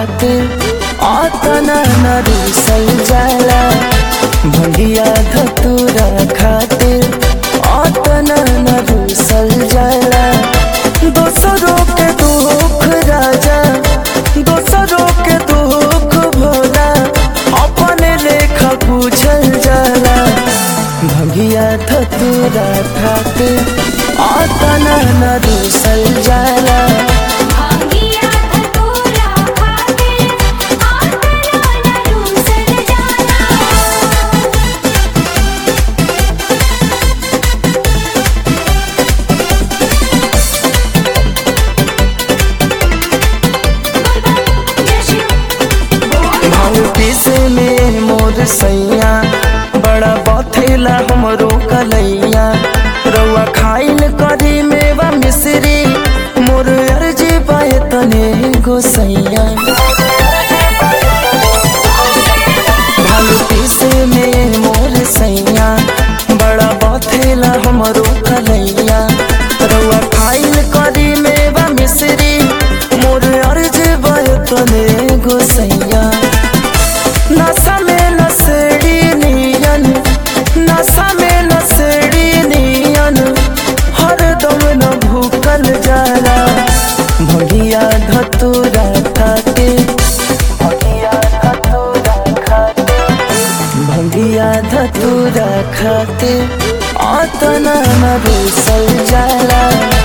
खातिर आतना न रूसल जाला। भंगिया धतूरा खातिर आतना न रूसल जाला। दोसरों के दुख राजा दोसरों के दुख भोला अपने लेखा बुझल जाला। भंगिया धतूरा खातिर आतना न रूसल जाला। पीसे में मोर सैया बड़ा बथेला हमरो कलैया। रउआ खाइल करी मेवा मिश्री मोर अर्जी पाए तने गोसैया। भालू पीसे में मोर सैया बड़ा बथेला हमरो कलैया। रउआ खाइल करी मेवा मिश्री मोर अर्जी पाए तने गोसैया। नशा में नशेड़ी नियन नशा में नशेड़ी नियन हरदम न भूकल जाला। भंगिया धतूरा खातिर भंगिया धतूरा खातिर आतना न रूसल जाला।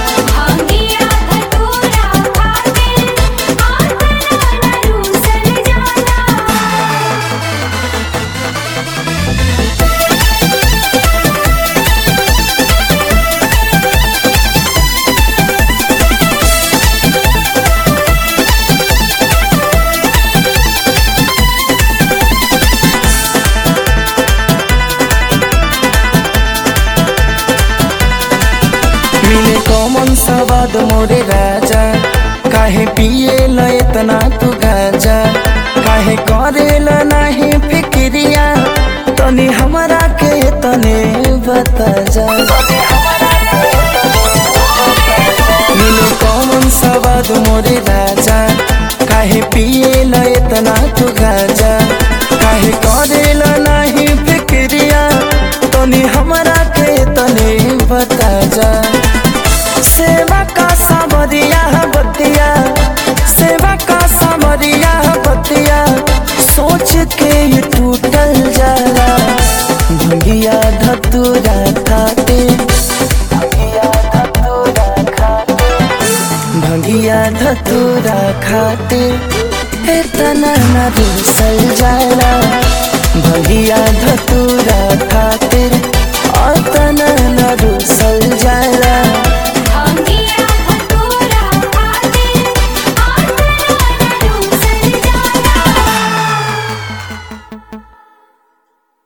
मिले कौन सवाद मोरे राजा काहे पिए ल इतना तू गाजा। काहे करे ल नहीं फिक्रिया तनी हमरा के तने बता जा। मिले कौन सवाद मोरे राजा काहे पिए ल इतना तू गाजा। काहे करे ल नहीं फिक्रिया तनी हमरा के तने बता जा। सेवा का सामरिया बतिया सेवा का सामरिया बतिया सोच के ये टूटल जाला। भंगिया धतूरा खातिर भंगिया धतूरा खातिर इतना न रूसल जाला। भंगिया धतूरा खातिर इतना न रूसल जाला।